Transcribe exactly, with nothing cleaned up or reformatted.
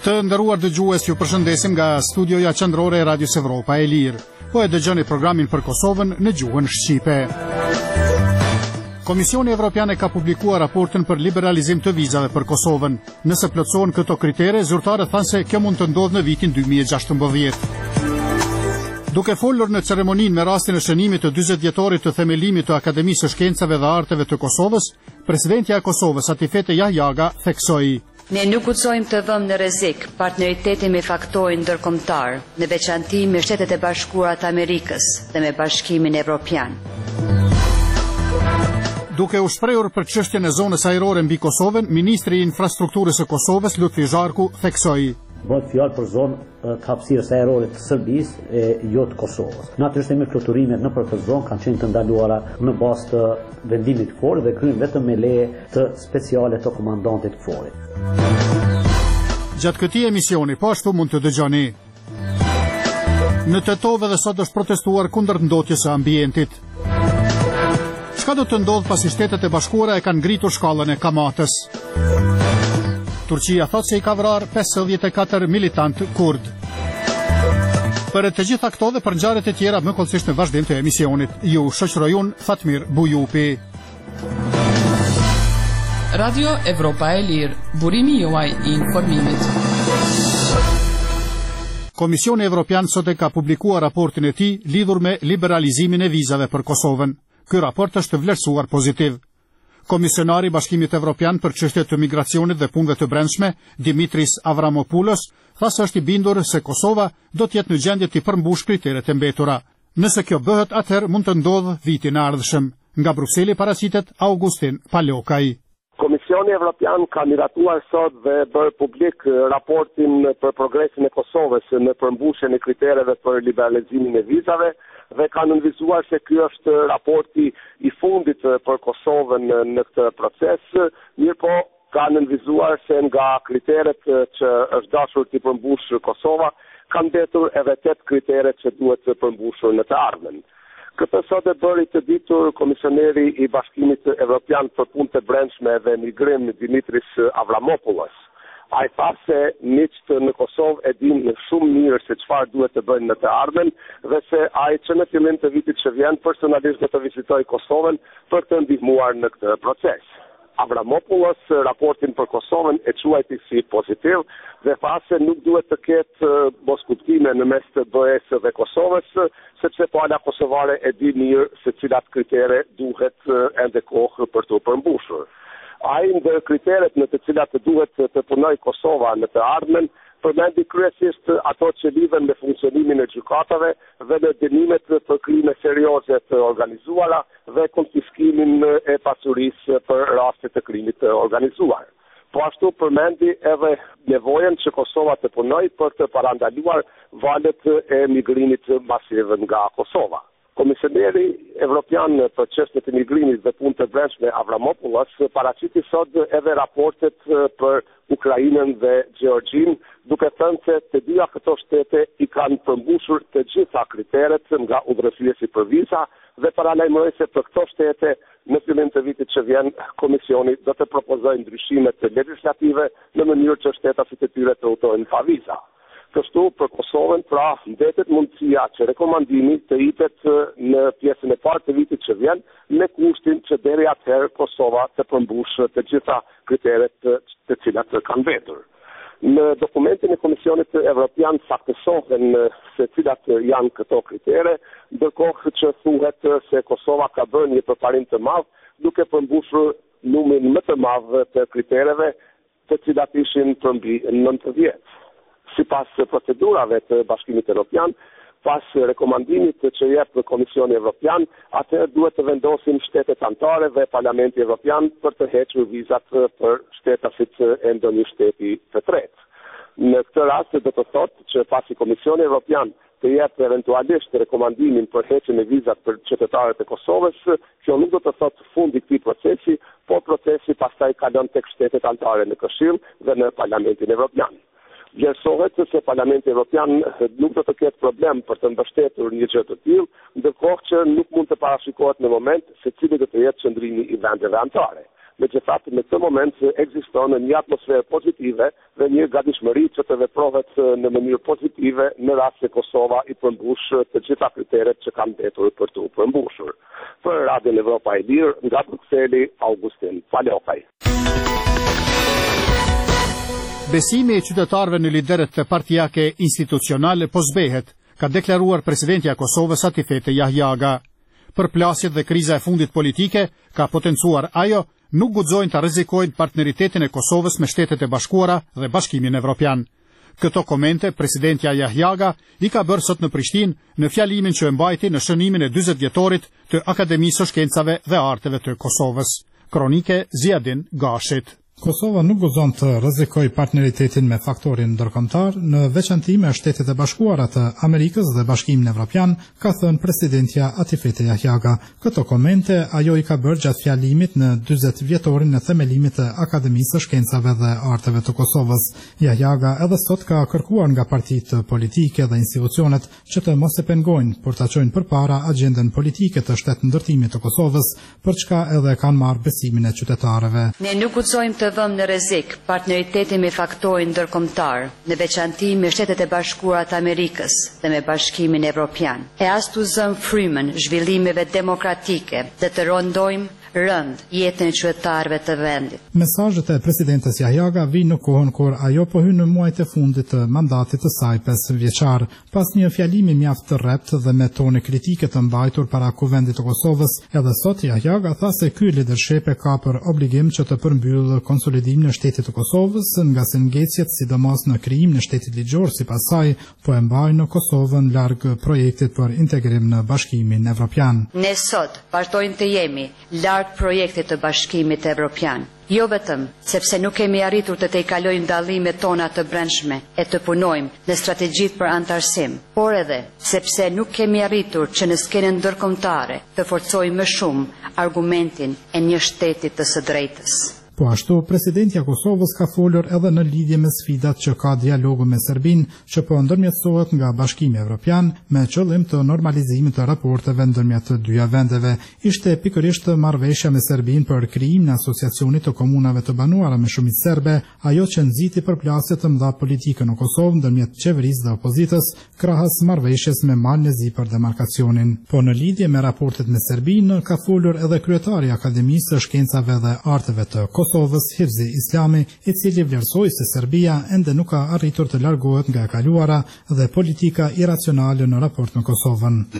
Të nderuar dëgjues, ju përshëndesim nga studioja qendrore e Radios Evropa e Lirë. Po e dëgjoni programin për Kosovën në gjuhën shqipe. Komisioni Evropian e ka publikuar raportin për liberalizim të vizave për Kosovën. Nëse plotësohen këto kritere, zyrtarët thanë se kjo mund të ndodhë në vitin dy mijë e gjashtëmbëdhjetë. Duke folur në ceremoninë me rastin e shënimit të dyzet vjetorit të themelimit të Akademisë së Shkencave dhe Arteve të Kosovës, presidentja e Kosovës Atifete Jahjaga theksoi: Ne nuk guxojmë të vëmë në rrezik partneritetin me faktorin ndërkombëtar, në veçanti me Shtetet e Bashkuara të Amerikës dhe me Bashkimin Evropian. Duke u shprehur për çështjen e zonës ajrore mbi Kosovën, ministri i infrastrukturës së Kosovës Lutfi Zharku theksoi: Bëhet fjalë për zonë hapësirës ajrore të Serbisë e jo të Kosovës. Natyrisht me fluturimet në për këtë zonë kanë qenë të ndaluara në bazë të vendimit fort dhe kryen vetëm me leje të speciale të komandantit forit. Gjatë këtij emisioni, po ashtu mund të dëgjoni: në Tetove dhe sot është protestuar kundër ndotjes së ambientit. Çka do të ndodhë pasi Shtetet e Bashkuara e kanë ngritur shkallën e Kamatës? Turqia thot se i ka vrarë pesëdhjetë e katër militant kurd. Për të gjitha këto dhe për ngjarjet e tjera më kollësisht në vazhdim të emisionit, ju shoqëroj unë Fatmir Bujupi. Radio Evropa e Lirë, burimi juaj i informimit. Komisioni Evropian sot e ka publikuar raportin e tij lidhur me liberalizimin e vizave për Kosovën. Ky raport është vlerësuar pozitiv. Komisionari i Bashkimit Evropian për çështjet të migracionit dhe punëve të brendshme, Dimitris Avramopoulos, tha se është i bindur se Kosova do të jetë në gjendje të përmbush kriteret e mbetura. Nëse kjo bëhet, atëherë mund të ndodhë vitin e ardhshëm. Nga Brukseli paraqitet Augustin Palokaj. Komisioni Evropian ka miratuar sot dhe bërë publik raportin për progresin e Kosovës në përmbushjen e kritereve për liberalizimin e vizave dhe ka nënvizuar se ky është raporti i fundit për Kosovën në këtë proces, mirë po ka nënvizuar se nga kriteret që është dashur të përmbush Kosova, kanë mbetur edhe tetë kriteret që duhet të përmbushur në të ardhmen. Këtë sot e bëri të ditur komisioneri i Bashkimit Evropian për punë të brendshme dhe migrim Dimitris Avramopoulos. Ai tha se miqt në Kosovë e dinë shumë mirë se çfarë duhet të bëjnë në të ardhmen dhe se ai që në fillim të vitit që vjen personalisht do të vizitojë Kosovën për të ndihmuar në këtë proces. Avramopoulos raportin për Kosovën e quajti si pozitiv dhe tha se nuk duhet të ketë boskuptime në mes të B E-s dhe Kosovës, sepse pala kosovare e di mirë se cilat kritere duhet ende kohë për të përmbushur. Ai ndër kriteret në të cilat duhet të punojë Kosova në të ardhmen përmendi kryesisht ato që lidhen me funksionimin e gjykatave dhe në dënimet për krime serioze të organizuara dhe konfiskimin e pasurisë për raste të krimit të organizuar. Po ashtu përmendi edhe nevojën që Kosova të punojë për të parandaluar valët e migrimit masiv nga Kosova. Komisioneri Evropian për çështjet e migrimit dhe punë të brendshme Avramopoulos paraqiti sot edhe raportet për Ukrainën dhe Gjeorgjinë, duke thënë se të dyja këto shtete i kanë përmbushur të gjitha kriteret nga udhëheqësi për viza dhe paralajmëroi se për këto shtete në fillim të vitit që vjen komisioni do të propozojë ndryshime legjislative në mënyrë që shtetat e tyre të udhtojnë pa viza. Kështu për Kosovën pra mbetet mundësia që rekomandimi të hitet në pjesën e parë të vitit që vjen me kushtin që deri atëherë Kosova të përmbushë të gjitha kriteret të cilat kanë mbetur. Në dokumentin e Komisionit Evropian saktësohen se cilat janë këto kritere, ndërkohë që thuhet se Kosova ka bërë një përparim të madh duke përmbushur numrin më të madh të kritereve të cilat ishin përmbi nëntëdhjetë. Sipas procedurave të Bashkimit Evropian, pas rekomandimit që jep Komisioni Evropian, atëherë duhet të vendosin shtetet anëtare dhe Parlamenti Evropian për të hequr vizat për shtetasit e ndonjë shteti të tretë. Në këtë rast do të thotë që pasi Komisioni Evropian të jep eventualisht rekomandimin për heqjen e vizat për qytetarët e Kosovës, kjo nuk do të thotë fundi i këtij procesi, por procesi pastaj kalon tek shtetet anëtare në Këshill dhe në Parlamentin Evropian. Vlerësohet se Parlamenti Evropian nuk do të ketë problem për të mbështetur një gjë të tillë, ndërkohë që nuk mund të parashikohet në moment se cili do të jetë qëndrimi i vendeve anëtare. Megjithatë, në këtë moment ekziston një atmosferë pozitive dhe një gatishmëri që të veprohet në mënyrë pozitive në rast se Kosova i përmbush të gjitha kriteret që kanë mbetur për të përmbushur. Për Radion Evropa e Lirë, nga Brukseli, Augustin Palokaj. Besimi e qytetarëve në lideret të partijake institucionale po zbehet, ka deklaruar presidentja e Kosovës Atifete Jahjaga. Për plasjet dhe kriza e fundit politike, ka potencuar ajo, nuk guxojnë të rrezikojnë partneritetin e Kosovës me Shtetet e Bashkuara dhe Bashkimin Evropian. Këto komente presidentja Jahjaga i ka bërë sot në Prishtinë në fjalimin që e mbajti në shënimin e dyzet vjetorit të Akademisë së Shkencave dhe Arteve të Kosovës. Kronike Ziadin Gashit. Kosova nuk guxon të rrezikojë partneritetin me faktorin ndërkombëtar, në veçanti me Shtetet e Bashkuara të Amerikës dhe Bashkimin Evropian, ka thënë presidentja Atifete Jahjaga. Këto komente ajo i ka bërë gjatë fjalimit në dyzet vjetorin e themelimit të Akademisë së Shkencave dhe Arteve të Kosovës. Jahjaga edhe sot ka kërkuar nga partitë politike dhe institucionet që të mos e pengojnë, por ta çojnë përpara agjendën politike të shtetëndërtimit të Kosovës, për çka edhe kanë marrë besimin e qytetarëve. Ne nuk guxojmë të vëmë në rrezik partneritetin me faktorin ndërkombëtar, në veçanti me Shtetet e Bashkuara të Amerikës dhe me Bashkimin Evropian. E as të zëmë frymën zhvillimeve demokratike dhe të rondojmë rënd jetën e qytetarëve të vendit. Mesazhet e presidentes Jahjaga vijnë në kohën kur ajo po hyn në muajt e fundit të mandatit të saj pesë vjeçar, pas një fjalimi mjaft të rrept dhe me tone kritike të mbajtur para Kuvendit të Kosovës. Edhe sot Jahjaga tha se ky leadership e ka për obligim që të përmbyllë konsolidimin e Shtetit të Kosovës, nga se ngecjet sidomos në krijimin e shtetit ligjor sipas saj po e mbajnë në Kosovën larg projektit për integrim në Bashkimin Evropian. Ne sot vazhdojmë të jemi larg projektit të Bashkimit Evropian. Jo vetëm sepse nuk kemi arritur të tejkalojmë dallimet tona të brendshme e të punojmë në strategjitë për antarësim, por edhe sepse nuk kemi arritur që në skenën ndërkombëtare të forcojmë më shumë argumentin e një shteti të së drejtës. Po ashtu, presidentja Kosovës ka folur edhe në lidhje me sfidat që ka dialogu me Serbinë, që po ndërmjetësohet nga Bashkimi Evropian me qëllim të normalizimit të raporteve ndërmjet të dyja vendeve. Ishte pikërisht marrëveshja me Serbinë për krijimin e asociacionit të komunave të banuara me shumicë serbe, ajo që nxiti përplasje të mëdha politike në Kosovë ndërmjet qeverisë dhe opozitës, krahas marrëveshjes me Malnezi për demarkacionin. Po në lidhje me raportet me Serbinë ka folur edhe kryetari i Akademisë së Shkencave dhe Arteve të Kosovës, Hivzi Islami, i cili vlerësoi se Serbia ende nuk ka arritur të largohet nga e kaluara dhe politika iracionale në raport me Kosovën.